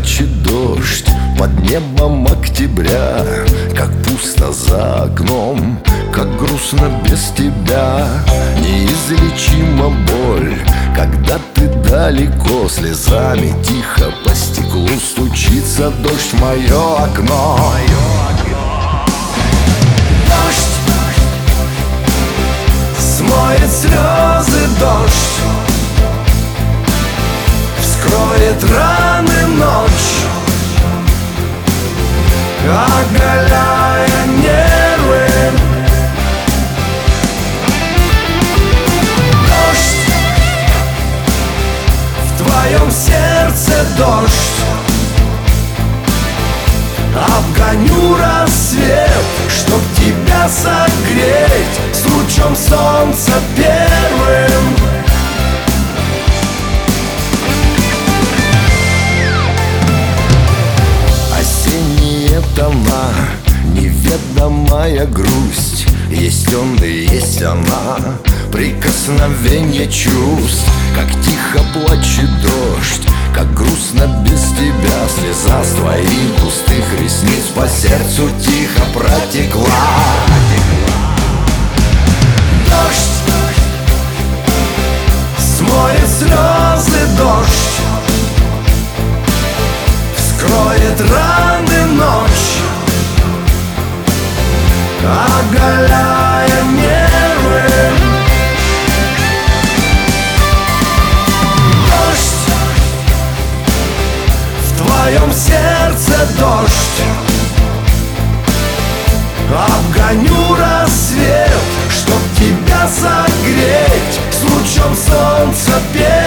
плачет дождь под небом октября, как пусто за окном, как грустно без тебя. Неизлечима боль, когда ты далеко, слезами тихо по стеклу стучится дождь в мое окно. Дождь смоет слезы, дождь вскроет раны, ночь оголяя нервы. Дождь в твоем сердце, дождь обгоню рассвет, чтоб тебя согреть с лучом солнца первым. Осенние тона, неведомая грусть, есть он и есть она, прикосновение чувств. Как тихо плачет дождь, как грустно без тебя, слеза с твоих густых ресниц по сердцу тихо протекла. Дождь смоет слезы, дождь вскроет раны, ночь оголяя нервы. Дождь в твоем сердце, дождь обгоню рассвет, чтоб тебя согреть с лучом солнца первым.